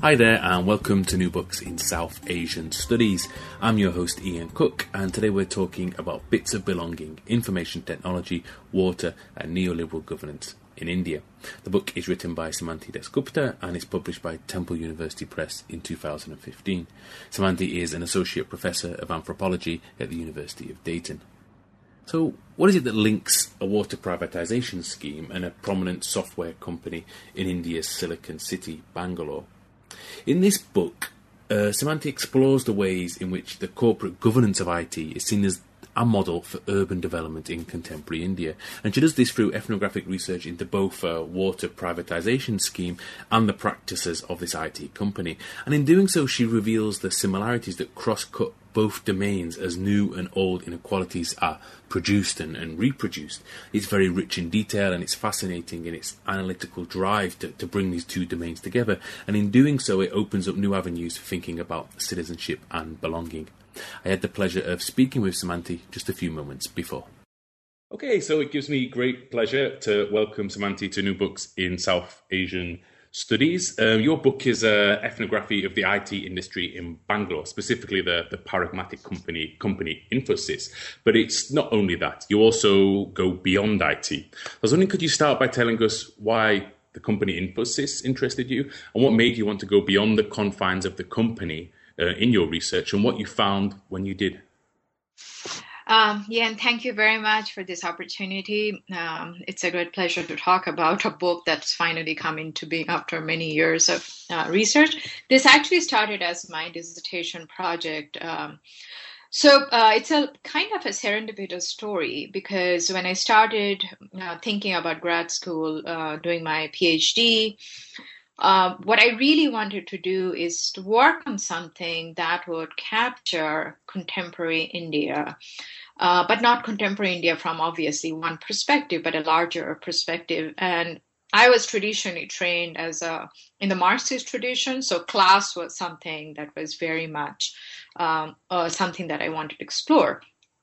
Hi there and welcome to New Books in South Asian Studies. I'm your host Ian Cook, and today we're talking about bits of belonging, information technology, water and neoliberal governance in India. The book is written by Semanti Dasgupta and is published by Temple University Press in 2015. Semanti is an associate professor of anthropology at the University of Dayton. So, what is it that links a water privatisation scheme and a prominent software company in India's Silicon City, Bangalore? In this book, Semanti explores the ways in which the corporate governance of IT is seen as a model for urban development in contemporary India. And she does this through ethnographic research into both a water privatisation scheme and the practices of this IT company. And in doing so, she reveals the similarities that cross-cut both domains as new and old inequalities are produced and reproduced. It's very rich in detail and it's fascinating in its analytical drive to bring these two domains together. And in doing so, it opens up new avenues for thinking about citizenship and belonging. I had the pleasure of speaking with Semanti just a few moments before. Okay, so it gives me great pleasure to welcome Semanti to New Books in South Asian Studies. Your book is an ethnography of the IT industry in Bangalore, specifically the paradigmatic company Infosys. But it's not only that, you also go beyond IT. I was wondering, could you start by telling us why the company Infosys interested you and what made you want to go beyond the confines of the company in your research and what you found when you did? And thank you very much for this opportunity. It's a great pleasure to talk about a book that's finally come into being after many years of research. This actually started as my dissertation project. So it's a kind of a serendipitous story because when I started thinking about grad school, doing my PhD, what I really wanted to do is to work on something that would capture contemporary India, but not contemporary India from obviously one perspective, but a larger perspective. And I was traditionally trained in the Marxist tradition, so class was something that was very much something that I wanted to explore.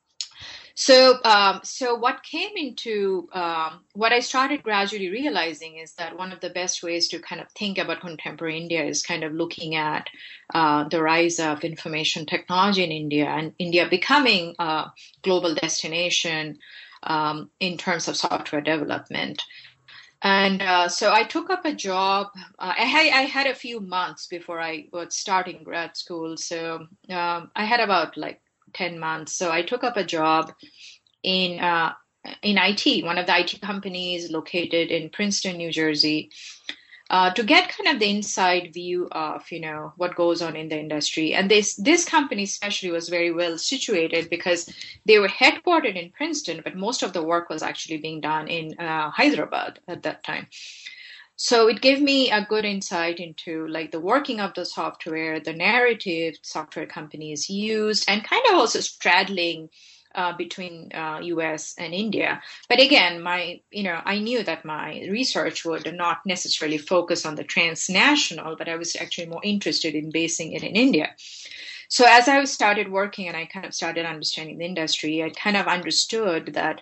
So what came into what I started gradually realizing is that one of the best ways to kind of think about contemporary India is kind of looking at the rise of information technology in India and India becoming a global destination in terms of software development. And so I took up a job. I had a few months before I was starting grad school. So I had about 10 months. So I took up a job in IT, one of the IT companies located in Princeton, New Jersey, to get kind of the inside view of, what goes on in the industry. And this company especially was very well situated because they were headquartered in Princeton, but most of the work was actually being done in Hyderabad at that time. So it gave me a good insight into the working of the software, the narrative software companies used, and kind of also straddling between US and India. But again, I knew that my research would not necessarily focus on the transnational, but I was actually more interested in basing it in India. So as I started working and I kind of started understanding the industry, I kind of understood that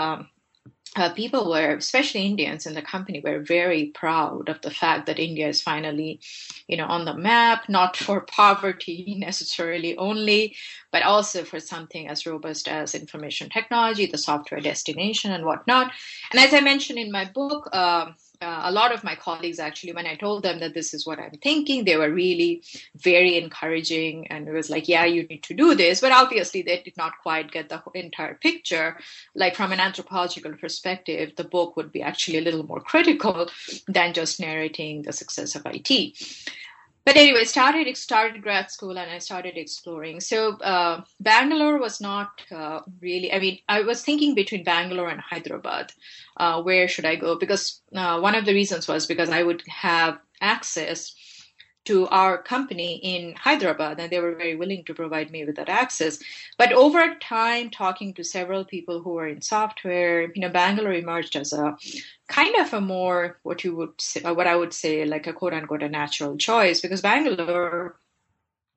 people were, especially Indians in the company, were very proud of the fact that India is finally, on the map, not for poverty necessarily only, but also for something as robust as information technology, the software destination and whatnot. And as I mentioned in my book, a lot of my colleagues actually, when I told them that this is what I'm thinking, they were really very encouraging and it was like, yeah, you need to do this. But obviously they did not quite get the entire picture. From an anthropological perspective, the book would be actually a little more critical than just narrating the success of IT. But anyway, started grad school and I started exploring. So Bangalore was not really, I was thinking between Bangalore and Hyderabad. Where should I go? Because one of the reasons was because I would have access to our company in Hyderabad, and they were very willing to provide me with that access. But over time, talking to several people who were in software, Bangalore emerged as a kind of a more, what I would say, like a quote unquote, a natural choice, because Bangalore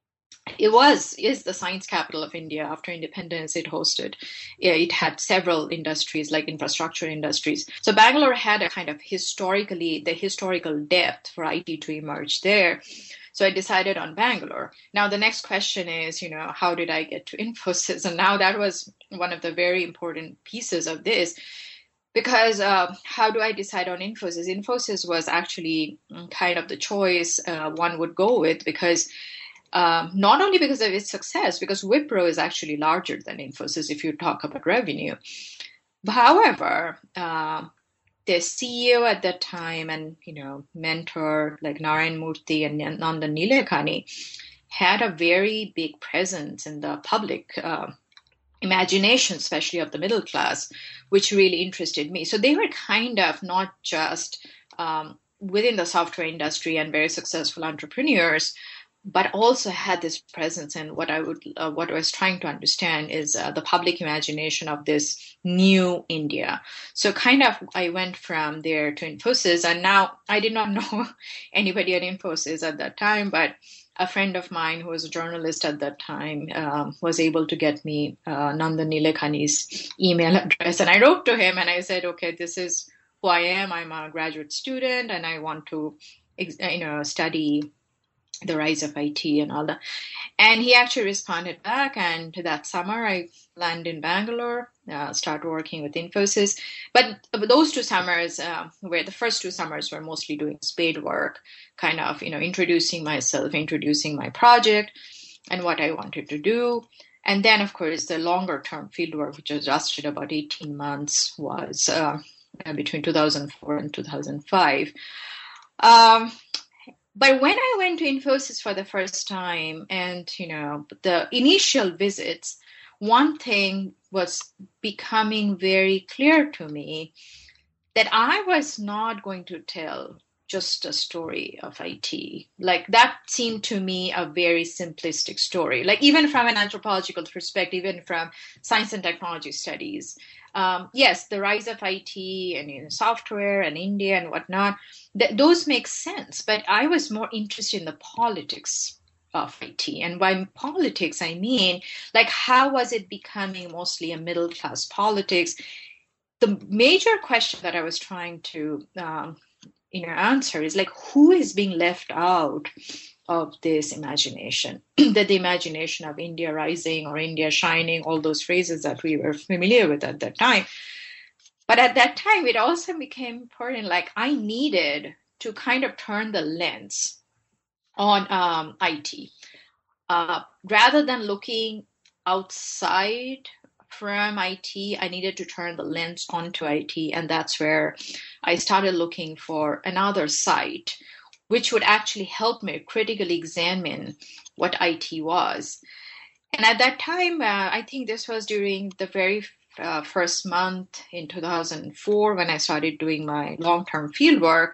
is the science capital of India. After independence, it had several industries like infrastructure industries. So Bangalore had a kind of the historical depth for IT to emerge there. So I decided on Bangalore. Now the next question is, how did I get to Infosys? And now that was one of the very important pieces of this. Because how do I decide on Infosys? Infosys was actually kind of the choice one would go with, because not only because of its success, because Wipro is actually larger than Infosys if you talk about revenue. But however, the CEO at that time and mentor like Narayan Murthy and Nandan Nilekani had a very big presence in the public imagination, especially of the middle class, which really interested me. So they were kind of not just within the software industry and very successful entrepreneurs, but also had this presence. And what I was trying to understand is the public imagination of this new India. So kind of I went from there to Infosys, and now I did not know anybody at Infosys at that time, but a friend of mine who was a journalist at that time was able to get me Nandan Nilekani's email address. And I wrote to him and I said, okay, this is who I am. I'm a graduate student and I want to, study the rise of IT and all that. And he actually responded back. And that summer, I landed in Bangalore, started working with Infosys. But those 2 summers were the first 2 summers were mostly doing spade work, kind of, introducing myself, introducing my project and what I wanted to do. And then, of course, the longer term field work, which lasted about 18 months, was between 2004 and 2005. But when I went to Infosys for the first time and, the initial visits, one thing was becoming very clear to me that I was not going to tell just a story of IT. Like that seemed to me a very simplistic story. Like even from an anthropological perspective, even from science and technology studies, yes, the rise of IT and software and India and whatnot, those make sense. But I was more interested in the politics of IT. And by politics, I mean, like, how was it becoming mostly a middle class politics? The major question that I was trying to answer is like, who is being left out of this imagination? That the imagination of India rising or India shining, all those phrases that we were familiar with at that time. But at that time, it also became important, like I needed to kind of turn the lens on IT. Rather than looking outside from IT, I needed to turn the lens onto IT. And that's where I started looking for another site, which would actually help me critically examine what IT was. And at that time, I think this was during the very first month in 2004 when I started doing my long-term fieldwork.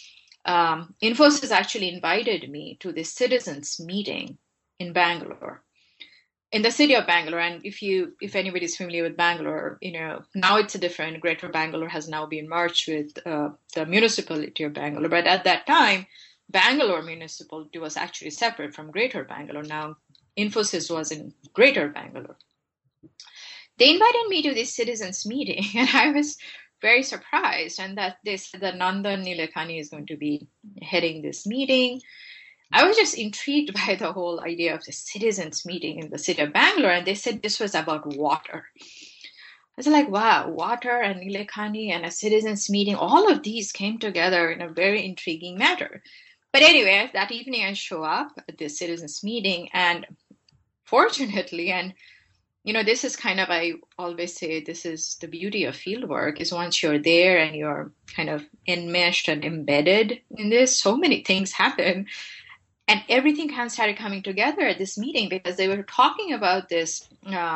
Infosys actually invited me to this citizens meeting in Bangalore, in the city of Bangalore. And if anybody's familiar with Bangalore, now it's a different. Greater Bangalore has now been merged with the municipality of Bangalore. But at that time, Bangalore municipality was actually separate from Greater Bangalore. Now, Infosys was in Greater Bangalore. They invited me to this citizens meeting, and I was very surprised. And that they said that Nandan Nilekani is going to be heading this meeting. I was just intrigued by the whole idea of the citizens meeting in the city of Bangalore. And they said this was about water. I was like, wow, water and Nilekani and a citizens meeting, all of these came together in a very intriguing manner. But anyway, that evening I show up at this citizens meeting, and fortunately, and this is kind of, I always say, this is the beauty of fieldwork, is once you're there and you're kind of enmeshed and embedded in this, so many things happen. And everything kind of started coming together at this meeting because they were talking about this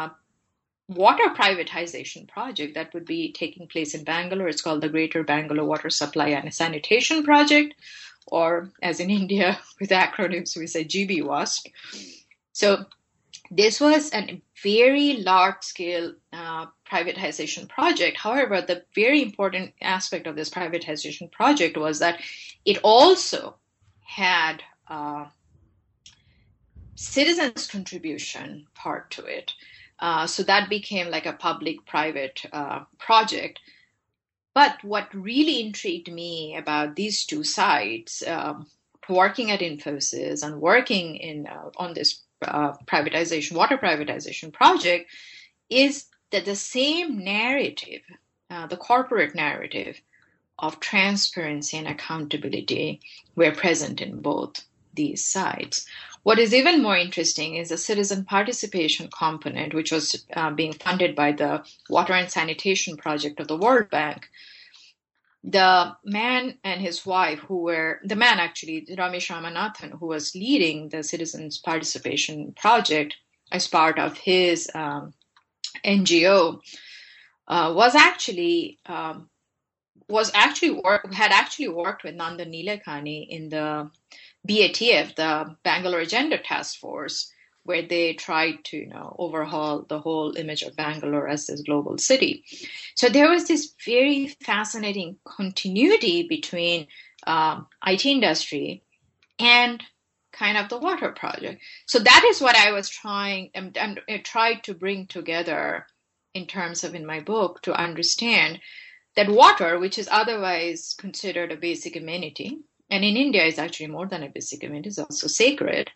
water privatization project that would be taking place in Bangalore. It's called the Greater Bangalore Water Supply and Sanitation Project, or as in India with acronyms, we say GBWASP. So this was a very large-scale privatization project. However, the very important aspect of this privatization project was that it also had citizens' contribution part to it. So that became like a public-private project. But what really intrigued me about these two sides, working at Infosys and working on this water privatization project, is that the same narrative, the corporate narrative of transparency and accountability, were present in both these sides. What is even more interesting is the citizen participation component, which was being funded by the Water and Sanitation Project of the World Bank. The man and his wife, the man actually, Ramesh Ramanathan, who was leading the citizens participation project as part of his NGO, had actually worked with Nandan Nilekani in the BATF, the Bangalore Agenda Task Force, where they tried to overhaul the whole image of Bangalore as this global city. So there was this very fascinating continuity between IT industry and kind of the water project. So that is what I was trying and tried to bring together in terms of in my book, to understand that water, which is otherwise considered a basic amenity, and in India is actually more than a basic amenity, it's also sacred.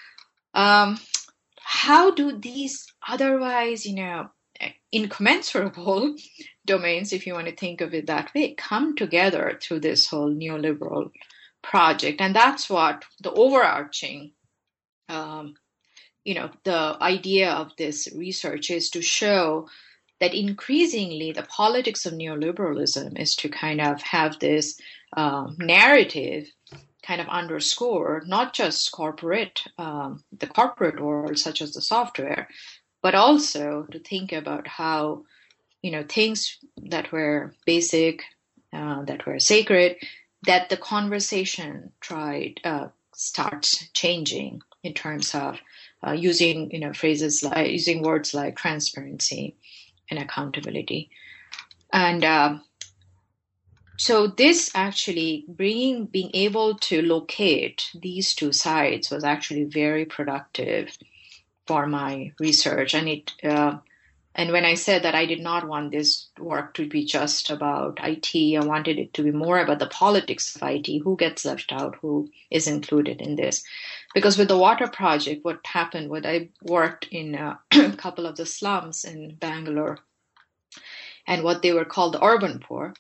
How do these otherwise, incommensurable domains, if you want to think of it that way, come together through this whole neoliberal project? And that's what the overarching, the idea of this research is, to show that increasingly the politics of neoliberalism is to kind of have this narrative kind of underscore not just the corporate world, such as the software, but also to think about how, things that were basic, that were sacred, that the conversation starts changing in terms of using, using words like transparency and accountability. And so this actually being able to locate these two sides was actually very productive for my research. And when I said that I did not want this work to be just about IT, I wanted it to be more about the politics of IT, who gets left out, who is included in this. Because with the water project, what happened was I worked in a couple of the slums in Bangalore, and what they were called the urban poor,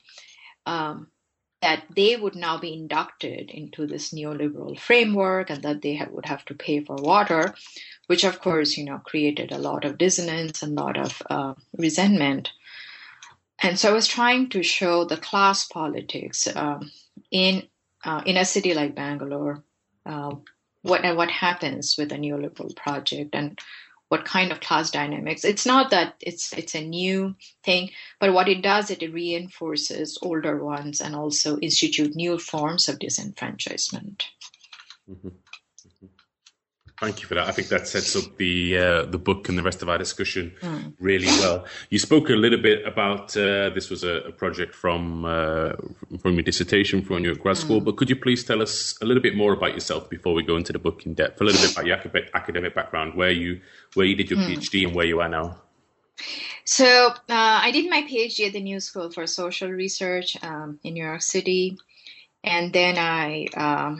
that they would now be inducted into this neoliberal framework, and that they would have to pay for water, which of course, created a lot of dissonance and a lot of resentment. And so I was trying to show the class politics in a city like Bangalore, what happens with a neoliberal project and what kind of class dynamics. It's not that it's a new thing, but what it does, it reinforces older ones and also institute new forms of disenfranchisement. Mm-hmm. Mm-hmm. Thank you for that. I think that sets up the book and the rest of our discussion really well. You spoke a little bit about this was a project from your dissertation from your grad school, but could you please tell us a little bit more about yourself before we go into the book in depth? A little bit about your academic background, where you did your PhD and where you are now. So I did my PhD at the New School for Social Research in New York City, and then I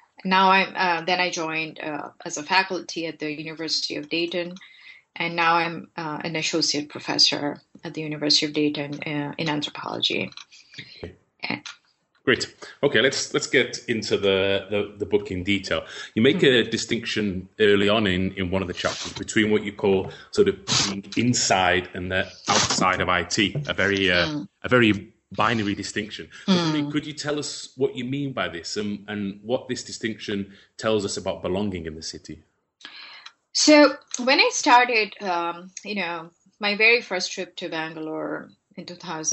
joined as a faculty at the University of Dayton, and now I'm an associate professor at the University of Dayton in anthropology. Okay. Great. Okay, let's get into the book in detail. You make a distinction early on in one of the chapters between what you call sort of being inside and the outside of IT, a very binary distinction. Could you tell us what you mean by this and what this distinction tells us about belonging in the city? So when I started, my very first trip to Bangalore in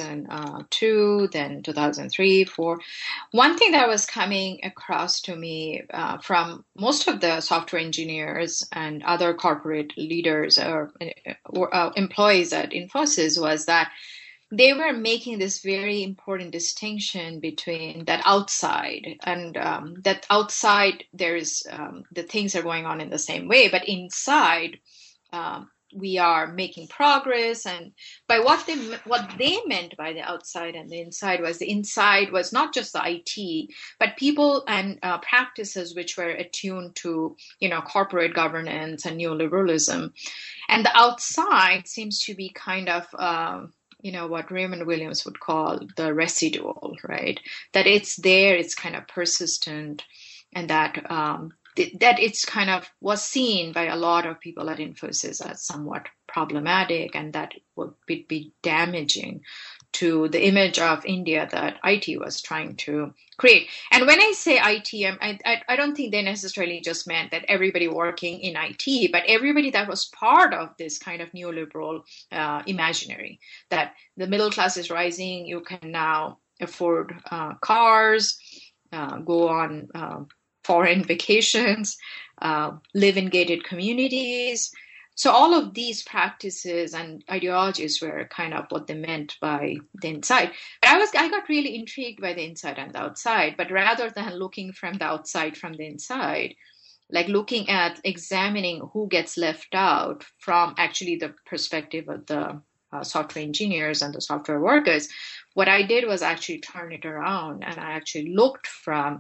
2002, then 2003, 2004, one thing that was coming across to me from most of the software engineers and other corporate leaders or employees at Infosys was that they were making this very important distinction between that outside and that outside there's the things are going on in the same way, but inside we are making progress. And by what they meant by the outside and the inside was not just the IT, but people and practices which were attuned to corporate governance and neoliberalism. And the outside seems to be kind of what Raymond Williams would call the residual, right? That it's there, it's kind of persistent, and that it's kind of was seen by a lot of people at Infosys as somewhat problematic, and that would be damaging to the image of India that IT was trying to create. And when I say IT, I don't think they necessarily just meant that everybody working in IT, but everybody that was part of this kind of neoliberal imaginary, that the middle class is rising, you can now afford cars, go on foreign vacations, live in gated communities. So all of these practices and ideologies were kind of what they meant by the inside. But I got really intrigued by the inside and the outside, but rather than looking from the outside from the inside, like looking at examining who gets left out from actually the perspective of the software engineers and the software workers, what I did was actually turn it around, and I actually looked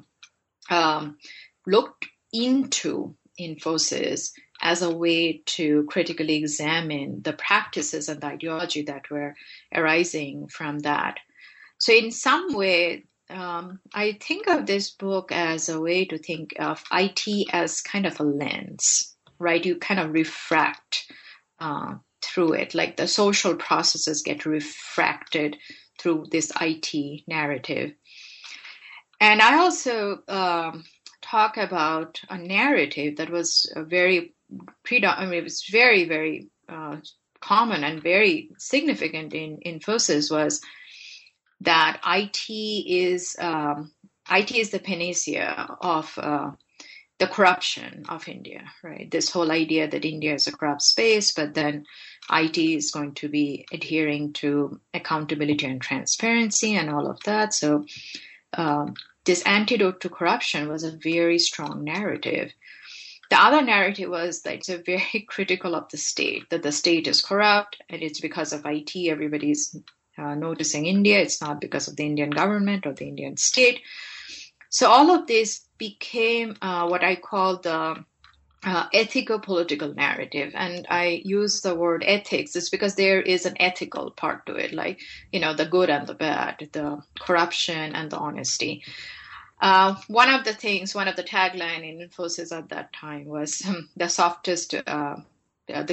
into Infosys as a way to critically examine the practices and the ideology that were arising from that. So in some way, I think of this book as a way to think of IT as kind of a lens, right? You kind of refract through it, like the social processes get refracted through this IT narrative. And I also talk about a narrative that was it was very, very common and very significant in Infosys, was that IT is the panacea of the corruption of India, right? This whole idea that India is a corrupt space, but then IT is going to be adhering to accountability and transparency and all of that. So this antidote to corruption was a very strong narrative. The other narrative was that it's very critical of the state, that the state is corrupt, and it's because of IT everybody's noticing India. It's not because of the Indian government or the Indian state. So all of this became what I call the ethico-political narrative. And I use the word ethics is because there is an ethical part to it, like, the good and the bad, the corruption and the honesty. One of the tagline in Infosys at that time was the softest, the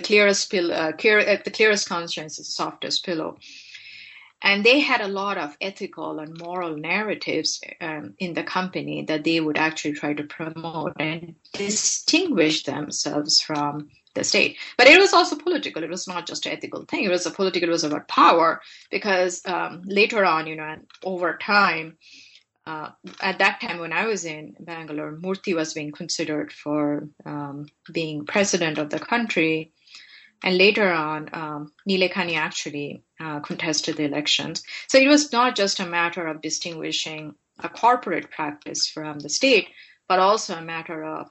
clearest conscience is the softest pillow. And they had a lot of ethical and moral narratives in the company that they would actually try to promote and distinguish themselves from the state. But it was also political. It was not just an ethical thing. It was about power, because later on, over time, at that time when I was in Bangalore, Murthy was being considered for being president of the country. And later on, Nilekani actually contested the elections. So it was not just a matter of distinguishing a corporate practice from the state, but also a matter of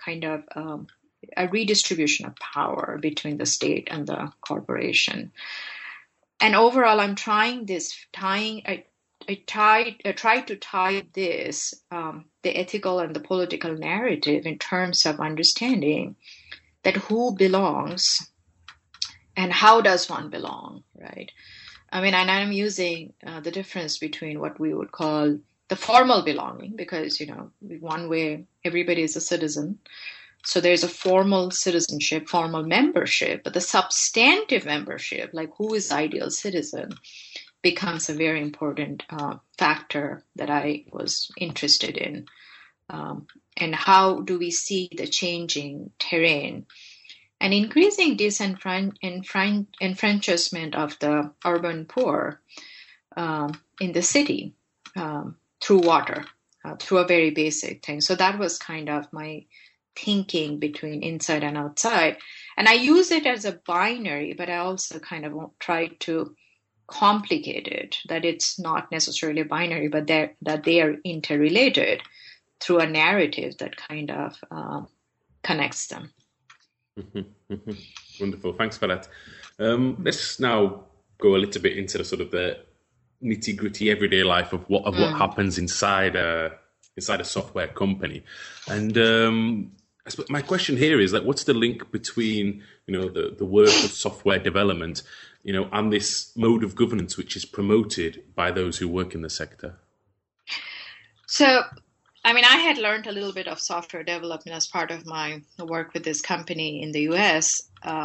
a redistribution of power between the state and the corporation. And overall, I'm trying I try to tie this, the ethical and the political narrative, in terms of understanding that who belongs and how does one belong, right? I mean, and I'm using the difference between what we would call the formal belonging, because, one way everybody is a citizen. So there's a formal citizenship, formal membership, but the substantive membership, like who is the ideal citizen, becomes a very important factor that I was interested in. And how do we see the changing terrain and increasing disenfranchisement of the urban poor in the city through water, through a very basic thing. So that was kind of my thinking between inside and outside. And I use it as a binary, but I also kind of tried to complicated, that it's not necessarily binary, but that they are interrelated through a narrative that kind of connects them. Wonderful. Thanks for that. Let's now go a little bit into the sort of the nitty-gritty everyday life of what happens inside a software company. And I suppose my question here is, like, what's the link between, the work of software development, and this mode of governance which is promoted by those who work in the sector? So, I had learned a little bit of software development as part of my work with this company in the US.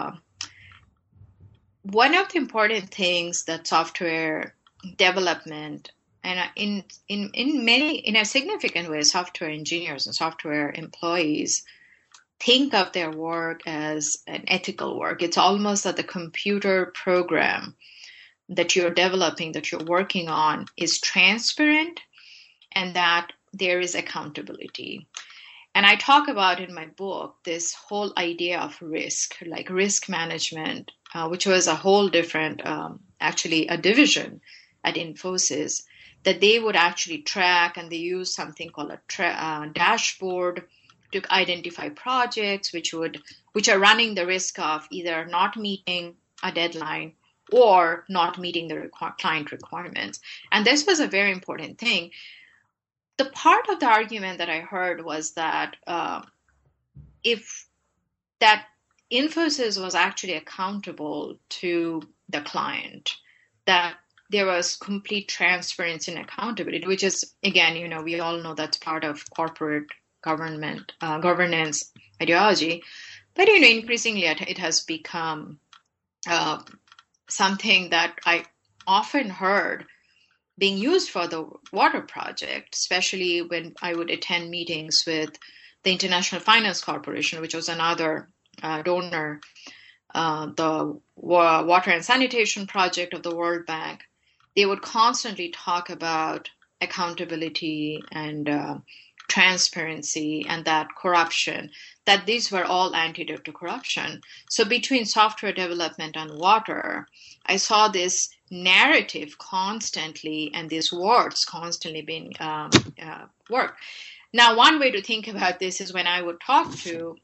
One of the important things that software development, and in a significant way, software engineers and software employees think of their work as an ethical work. It's almost that the computer program that you're developing, that you're working on, is transparent and that there is accountability. And I talk about in my book this whole idea of risk, like risk management, which was a whole different, actually a division at Infosys, that they would actually track, and they use something called a dashboard to identify projects which are running the risk of either not meeting a deadline or not meeting the client requirements. And this was a very important thing. The part of the argument that I heard was that if that Infosys was actually accountable to the client, that there was complete transparency and accountability, which is, again, we all know that's part of corporate governance ideology. But, increasingly it has become something that I often heard being used for the water project, especially when I would attend meetings with the International Finance Corporation, which was another donor, the Water and Sanitation Project of the World Bank. They would constantly talk about accountability and transparency and that corruption, that these were all antidote to corruption. So between software development and water, I saw this narrative constantly and these words constantly being worked. Now, one way to think about this is when I would talk to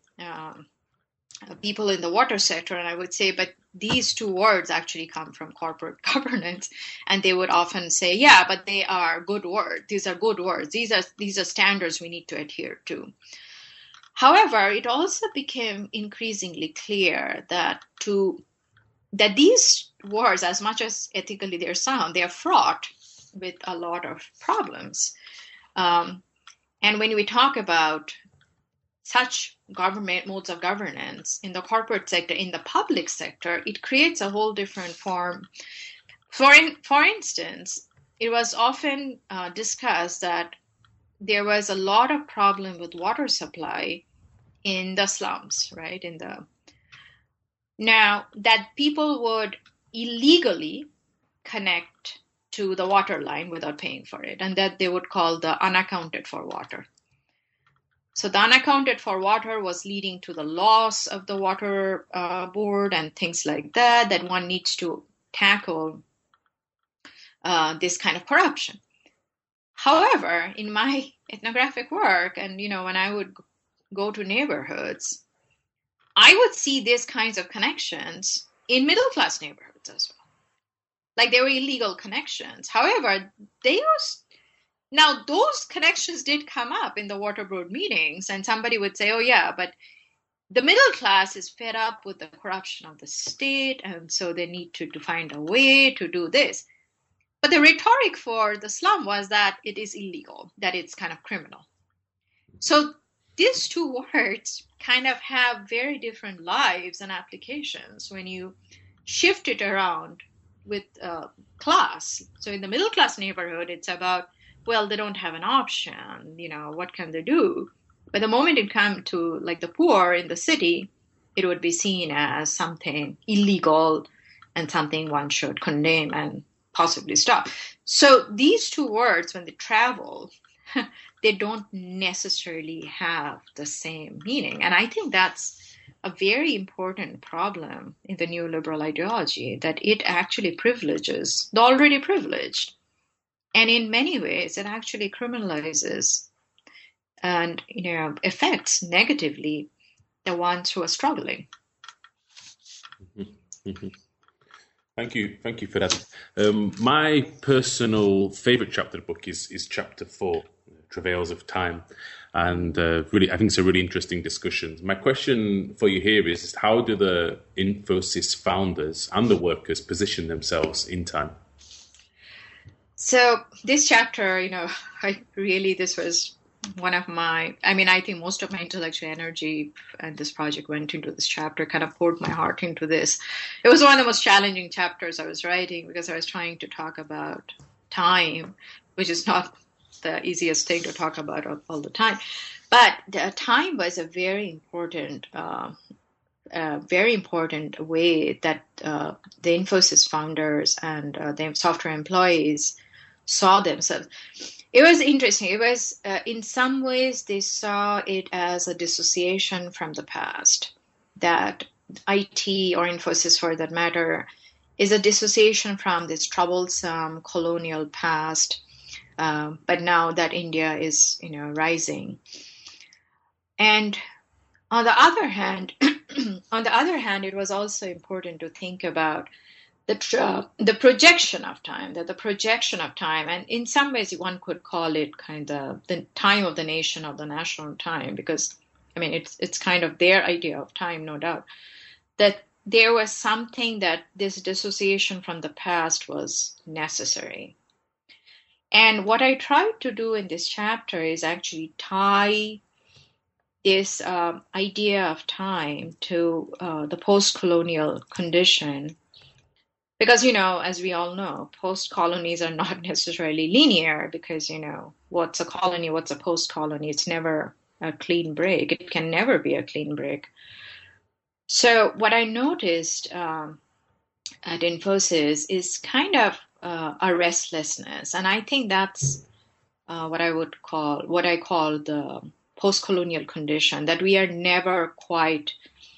people in the water sector, and I would say, but these two words actually come from corporate governance, and they would often say, yeah, but they are good words. These are good words. These are standards we need to adhere to. However, it also became increasingly clear that these words, as much as ethically they're sound, they are fraught with a lot of problems. And when we talk about such government modes of governance in the corporate sector, in the public sector, it creates a whole different form. For instance, it was often discussed that there was a lot of problem with water supply in the slums, right? Now that people would illegally connect to the water line without paying for it, and that they would call the unaccounted for water. So the unaccounted for water was leading to the loss of the water board and things like that, that one needs to tackle this kind of corruption. However, in my ethnographic work, and when I would go to neighborhoods, I would see these kinds of connections in middle-class neighborhoods as well. Like they were illegal connections. However, now those connections did come up in the water board meetings, and somebody would say, oh yeah, but the middle class is fed up with the corruption of the state, and so they need to find a way to do this. But the rhetoric for the slum was that it is illegal, that it's kind of criminal. So these two words kind of have very different lives and applications when you shift it around with class. So in the middle class neighborhood, it's about, well, they don't have an option, what can they do? But the moment it comes to like the poor in the city, it would be seen as something illegal and something one should condemn and possibly stop. So these two words, when they travel, they don't necessarily have the same meaning. And I think that's a very important problem in the neoliberal ideology, that it actually privileges the already privileged. And in many ways, it actually criminalizes and affects negatively the ones who are struggling. Mm-hmm. Mm-hmm. Thank you for that. My personal favorite chapter of the book is chapter 4, Travails of Time. And really, I think it's a really interesting discussion. My question for you here is, how do the Infosys founders and the workers position themselves in time? So this chapter, this was one of my, I think most of my intellectual energy and this project went into this chapter, kind of poured my heart into this. It was one of the most challenging chapters I was writing because I was trying to talk about time, which is not the easiest thing to talk about all the time. But time was a very important way that the Infosys founders and the software employees saw themselves. It was interesting. It was, in some ways, they saw it as a dissociation from the past, that IT or Infosys, for that matter, is a dissociation from this troublesome colonial past. But now that India is, rising. And on the other hand, it was also important to think about the projection of time, and in some ways one could call it kind of the time of the nation, or the national time, because it's kind of their idea of time, no doubt, that there was something that this dissociation from the past was necessary. And what I tried to do in this chapter is actually tie this idea of time to the post-colonial condition. Because, as we all know, post-colonies are not necessarily linear because, what's a colony, what's a post-colony? It's never a clean break. It can never be a clean break. So what I noticed at Infosys is kind of a restlessness. And I think that's what I call the post-colonial condition, that we are never quite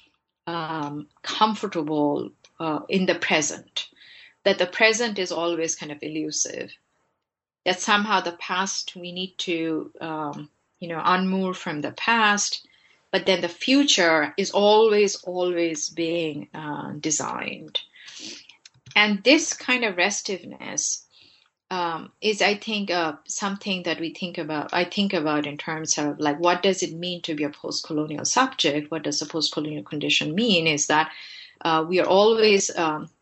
comfortable in the present, that the present is always kind of elusive, that somehow the past, we need to, unmoor from the past, but then the future is always being designed. And this kind of restiveness is, I think, something that I think about in terms of like, what does it mean to be a post-colonial subject? What does a post-colonial condition mean? Is that we are always,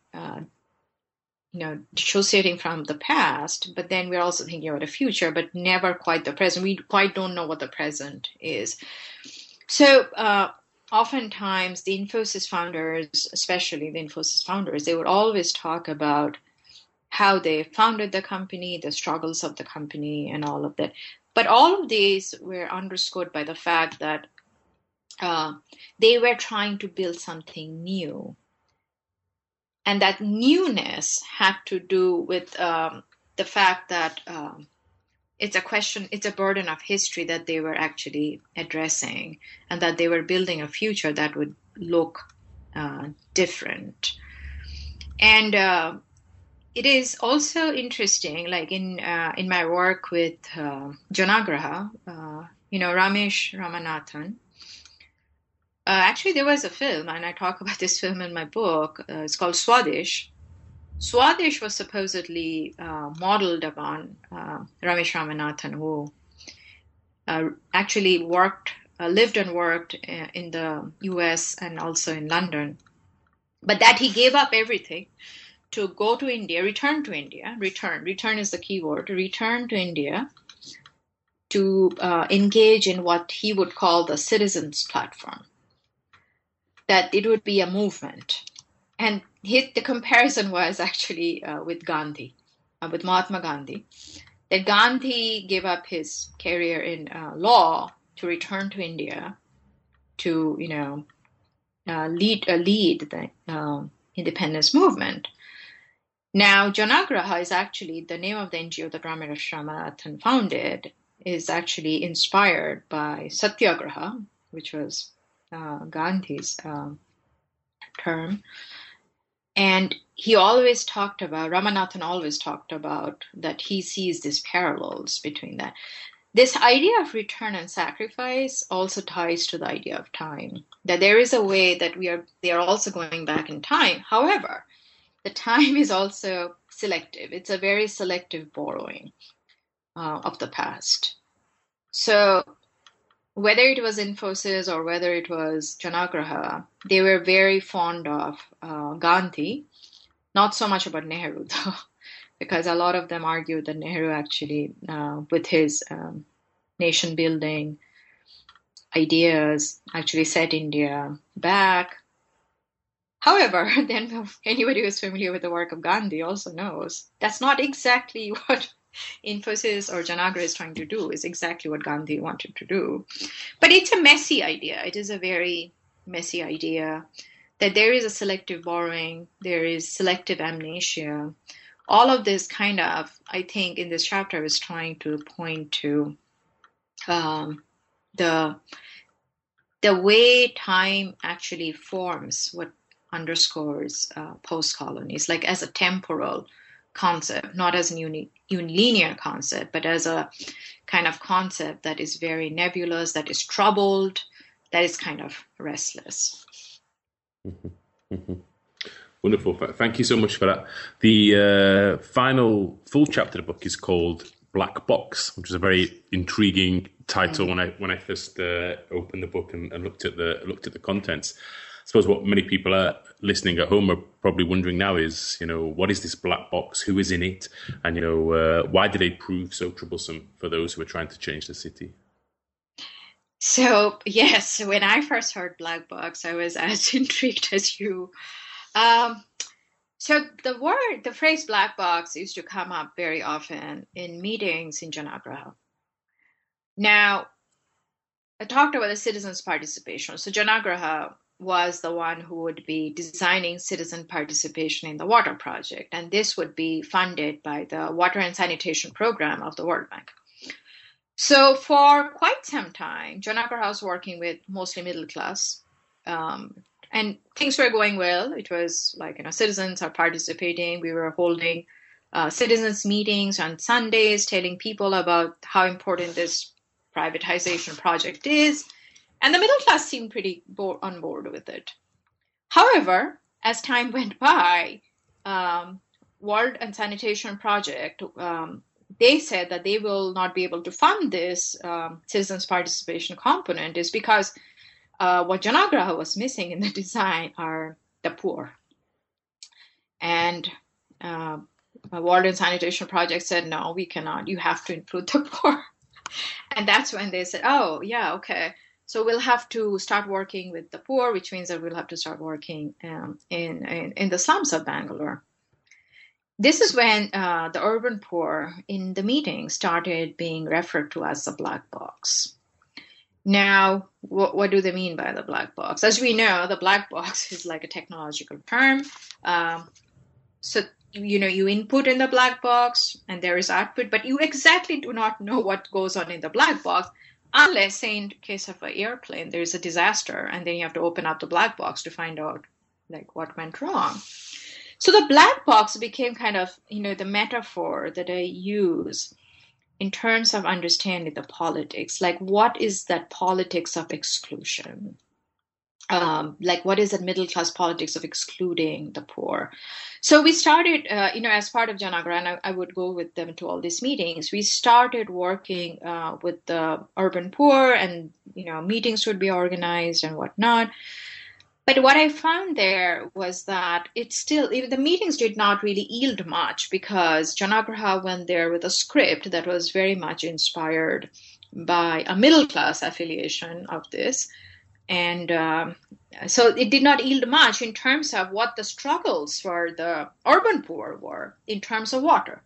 dissociating from the past, but then we're also thinking about the future, but never quite the present. We quite don't know what the present is. So oftentimes the Infosys founders, especially the Infosys founders, they would always talk about how they founded the company, the struggles of the company, and all of that. But all of these were underscored by the fact that they were trying to build something new. And that newness had to do with the fact that it's a burden of history that they were actually addressing, and that they were building a future that would look different. And it is also interesting, like in my work with Janagraha, Ramesh Ramanathan. Actually, there was a film, and I talk about this film in my book. It's called Swadesh. Swadesh was supposedly modeled upon Ramesh Ramanathan, who actually lived and worked in the US and also in London. But that he gave up everything to go to India, return to India, return is the key word, return to India to engage in what he would call the citizens' platform, that it would be a movement. And the comparison was actually with Gandhi, with Mahatma Gandhi, that Gandhi gave up his career in law to return to India to, lead the independence movement. Now, Janagraha is actually the name of the NGO that Ramesh Ramanathan founded, is actually inspired by Satyagraha, which was Gandhi's term. And he always talked about, Ramanathan always talked about that he sees these parallels between that. This idea of return and sacrifice also ties to the idea of time, that there is a way that they are also going back in time. However, the time is also selective. It's a very selective borrowing of the past. So whether it was Infosys or whether it was Janagraha, they were very fond of Gandhi, not so much about Nehru, though, because a lot of them argued that Nehru actually, with his nation-building ideas, actually set India back. However, then anybody who's familiar with the work of Gandhi also knows that's not exactly what Infosys or Janagraha is trying to do, is exactly what Gandhi wanted to do. But it's a messy idea. It is a very messy idea that there is a selective borrowing, there is selective amnesia. All of this kind of, I think, in this chapter is trying to point to the way time actually forms what underscores post-colonies, like as a temporal concept, not as a unilinear concept, but as a kind of concept that is very nebulous, that is troubled, that is kind of restless. Mm-hmm. Mm-hmm. Wonderful. Thank you so much for that. The final full chapter of the book is called Black Box, which is a very intriguing title. When I first opened the book and looked at the contents. I suppose what many people are listening at home are probably wondering now is, what is this black box? Who is in it? And, why did it prove so troublesome for those who are trying to change the city? So, yes, when I first heard black box, I was as intrigued as you. So the phrase black box used to come up very often in meetings in Janagraha. Now, I talked about the citizens' participation. So Janagraha was the one who would be designing citizen participation in the water project. And this would be funded by the Water and Sanitation Program of the World Bank. So for quite some time, Janagraha was working with mostly middle class. And things were going well. It was like, citizens are participating. We were holding citizens meetings on Sundays, telling people about how important this privatization project is. And the middle class seemed pretty on board with it. However, as time went by, World and Sanitation Project, they said that they will not be able to fund this citizens' participation component is because what Janagraha was missing in the design are the poor. And World and Sanitation Project said, no, we cannot. You have to include the poor. And that's when they said, oh, yeah, okay. So we'll have to start working with the poor, which means that we'll have to start working in the slums of Bangalore. This is when the urban poor in the meeting started being referred to as the black box. Now, what do they mean by the black box? As we know, the black box is like a technological term. So, you input in the black box and there is output, but you exactly do not know what goes on in the black box unless, say, in case of an airplane, there is a disaster and then you have to open up the black box to find out like what went wrong. So the black box became kind of, the metaphor that I use in terms of understanding the politics, like what is that politics of exclusion? Like what is that middle class politics of excluding the poor? So we started, as part of Janagraha, and I would go with them to all these meetings. We started working with the urban poor, and meetings would be organized and whatnot. But what I found there was that even the meetings did not really yield much because Janagraha went there with a script that was very much inspired by a middle class affiliation of this. And so it did not yield much in terms of what the struggles for the urban poor were in terms of water.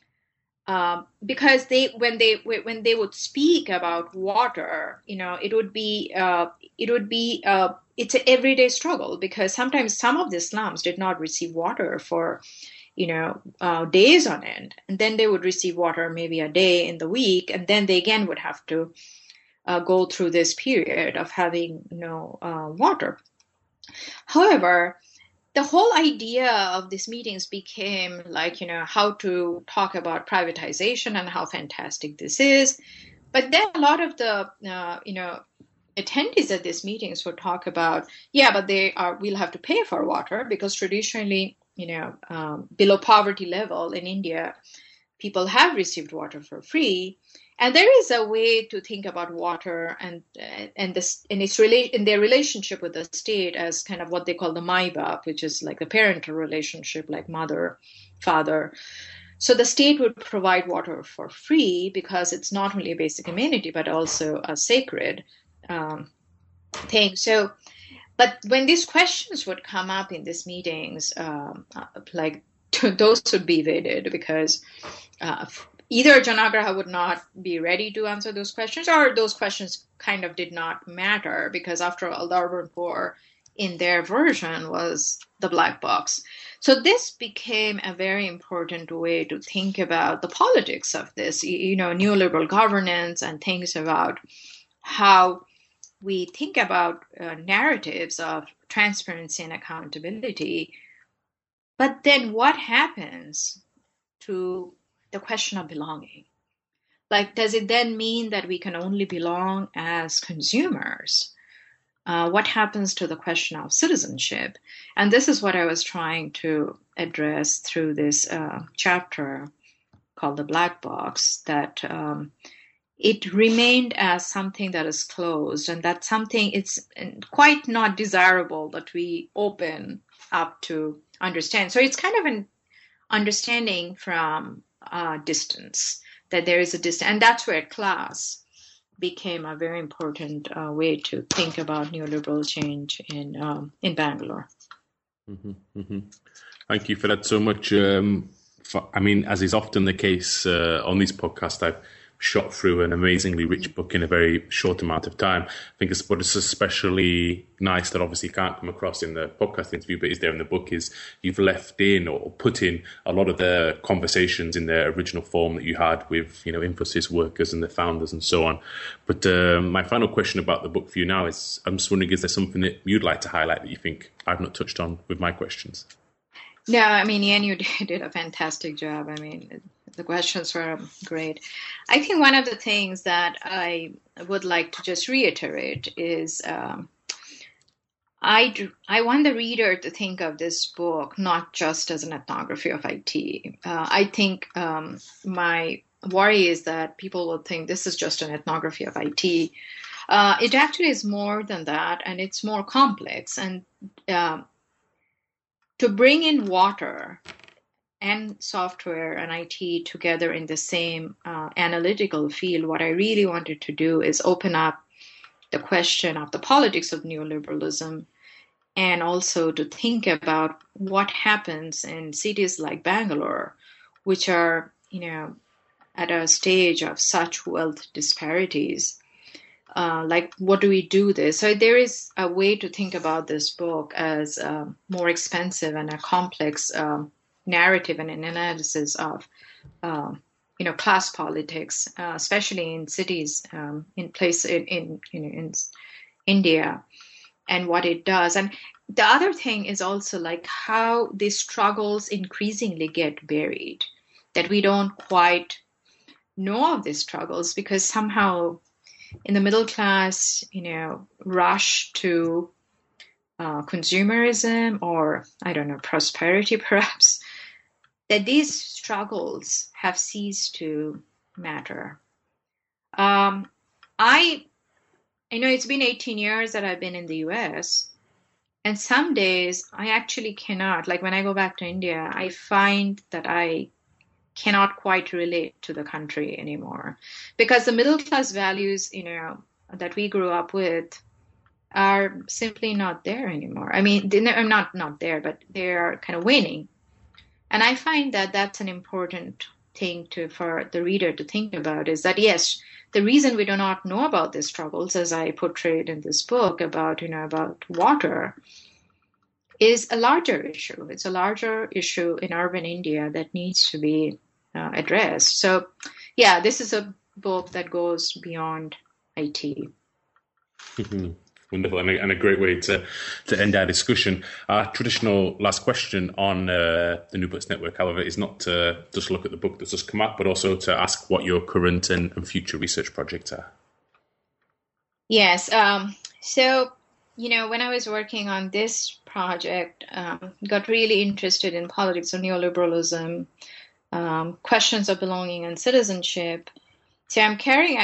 Because when they would speak about water, it would be it's an everyday struggle because sometimes some of the slums did not receive water for days on end, and then they would receive water maybe a day in the week, and then they again would have to go through this period of having no water. However, the whole idea of these meetings became like, how to talk about privatization and how fantastic this is. But then a lot of the, attendees at these meetings would talk about, but we'll have to pay for water because traditionally, below poverty level in India, people have received water for free. And there is a way to think about water and their relationship with the state as kind of what they call the Mai-Bap, which is like the parental relationship, like mother, father. So the state would provide water for free because it's not only a basic amenity, but also a sacred thing. So, but when these questions would come up in these meetings, those would be evaded because either Janagraha would not be ready to answer those questions, or those questions kind of did not matter because after all, the urban poor in their version was the black box. So this became a very important way to think about the politics of this, neoliberal governance and things about how we think about narratives of transparency and accountability. But then what happens to the question of belonging? Like, does it then mean that we can only belong as consumers? What happens to the question of citizenship? And this is what I was trying to address through this chapter called The Black Box, that it remained as something that is closed, and that's something it's quite not desirable that we open up to understand. So it's kind of an understanding from distance, that there is a distance, and that's where class became a very important way to think about neoliberal change in Bangalore. Mm-hmm, mm-hmm. Thank you for that so much. As is often the case on these podcasts, I've shot through an amazingly rich book in a very short amount of time. I think it's especially nice that obviously can't come across in the podcast interview, but is there in the book, is you've left in or put in a lot of the conversations in their original form that you had with, Infosys workers and the founders and so on. But my final question about the book for you now is, I'm just wondering, is there something that you'd like to highlight that you think I've not touched on with my questions? No, Ian, you did a fantastic job. The questions were great. I think one of the things that I would like to just reiterate is I want the reader to think of this book not just as an ethnography of IT. I think my worry is that people will think this is just an ethnography of IT. It actually is more than that, and it's more complex. And to bring in water and software and IT together in the same analytical field, what I really wanted to do is open up the question of the politics of neoliberalism, and also to think about what happens in cities like Bangalore, which are, at a stage of such wealth disparities. Like, what do we do this? So there is a way to think about this book as more expensive and a complex narrative and an analysis of, class politics, especially in cities, in India, and what it does. And the other thing is also like how these struggles increasingly get buried, that we don't quite know of these struggles because somehow in the middle class, rush to consumerism or, prosperity perhaps, that these struggles have ceased to matter. I know it's been 18 years that I've been in the US, and some days I actually cannot, like when I go back to India, I find that I cannot quite relate to the country anymore because the middle class values, that we grew up with are simply not there anymore. They're not there, but they are kind of waning. And I find that that's an important thing for the reader to think about, is that, yes, the reason we do not know about these struggles, as I portrayed in this book about water, is a larger issue. It's a larger issue in urban India that needs to be addressed. So, yeah, this is a book that goes beyond IT. Wonderful, and a great way to end our discussion. Our traditional last question on the New Books Network, however, is not to just look at the book that's just come out, but also to ask what your current and future research projects are. Yes. So, when I was working on this project, got really interested in politics of neoliberalism, questions of belonging and citizenship. So I'm carrying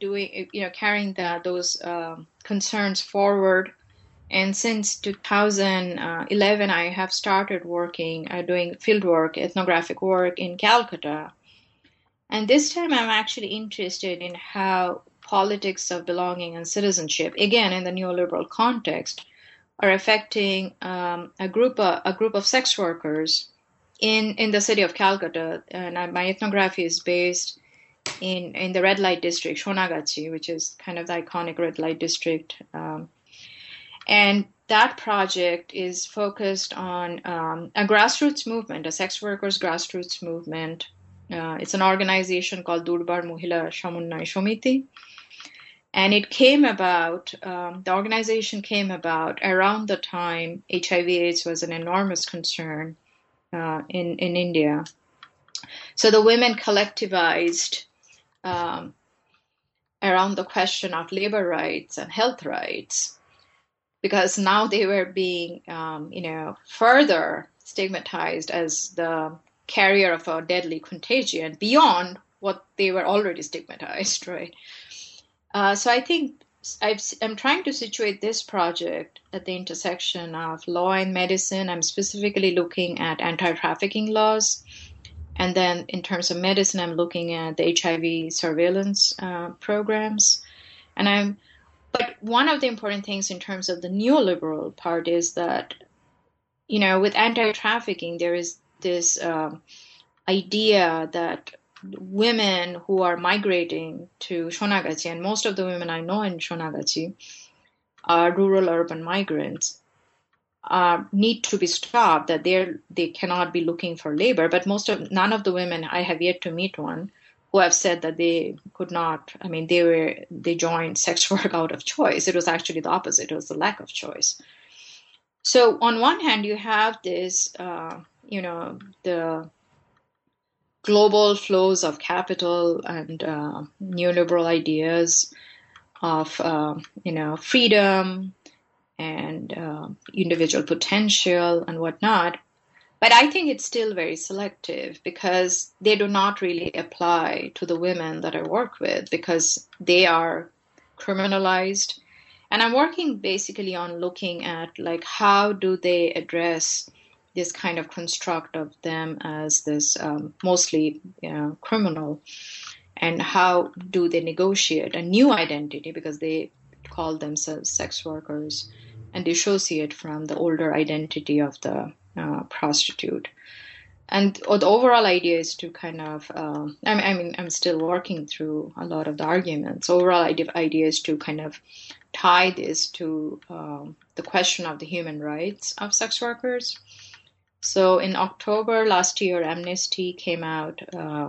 those concerns forward. And since 2011, I have started doing fieldwork, ethnographic work in Calcutta. And this time I'm actually interested in how politics of belonging and citizenship, again, in the neoliberal context, are affecting a group of sex workers in the city of Calcutta. And my ethnography is based in the red light district, Shonagachi, which is kind of the iconic red light district. And that project is focused on a grassroots movement, a sex workers' grassroots movement. It's an organization called Durbar Mohila Samunnay Shomiti. And it came about, the organization came about around the time HIV/AIDS was an enormous concern in India. So the women collectivized around the question of labor rights and health rights, because now they were being, further stigmatized as the carrier of a deadly contagion beyond what they were already stigmatized, right? So I think I'm trying to situate this project at the intersection of law and medicine. I'm specifically looking at anti-trafficking laws. And then in terms of medicine, I'm looking at the HIV surveillance programs. But one of the important things in terms of the neoliberal part is that, with anti-trafficking, there is this idea that women who are migrating to Shonagachi, and most of the women I know in Shonagachi are rural urban migrants, need to be stopped, that they cannot be looking for labor. But none of the women, I have yet to meet one, who have said that they could not, they joined sex work out of choice. It was actually the opposite. It was the lack of choice. So on one hand, you have this, the global flows of capital and neoliberal ideas of, freedom and individual potential and whatnot. But I think it's still very selective, because they do not really apply to the women that I work with, because they are criminalized. And I'm working basically on looking at, how do they address this kind of construct of them as this mostly criminal, and how do they negotiate a new identity, because they call themselves sex workers and dissociate from the older identity of the prostitute. And the overall idea is to kind of, I'm still working through a lot of the arguments. Overall idea is to kind of tie this to the question of the human rights of sex workers. So in October last year, Amnesty came out,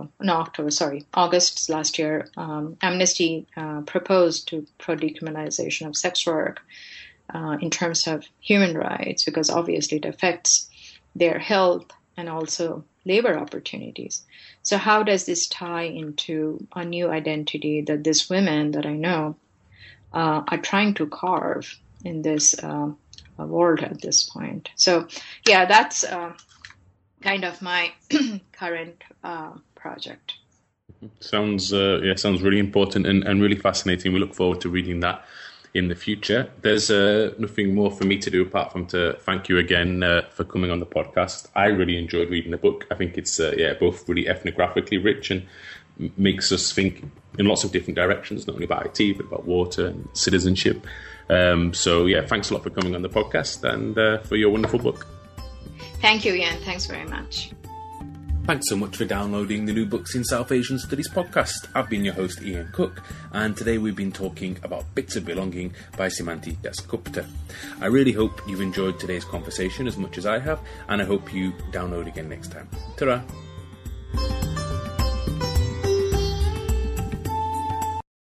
August last year, Amnesty proposed pro decriminalization of sex work in terms of human rights, because obviously it affects their health and also labor opportunities. So how does this tie into a new identity that these women that I know are trying to carve in this world at this point? So yeah, that's kind of my current project. Sounds really important and really fascinating. We look forward to reading that in the future. There's nothing more for me to do apart from to thank you again for coming on the podcast. I really enjoyed reading the book. I think it's both really ethnographically rich and makes us think in lots of different directions, not only about IT, but about water and citizenship. So thanks a lot for coming on the podcast and for your wonderful book. Thank you, Ian. Thanks very much. Thanks so much for downloading the New Books in South Asian Studies podcast. I've been your host, Ian Cook, and today we've been talking about Bits of Belonging by Simanti Dasgupta. I really hope you've enjoyed today's conversation as much as I have, and I hope you download again next time. Ta-ra!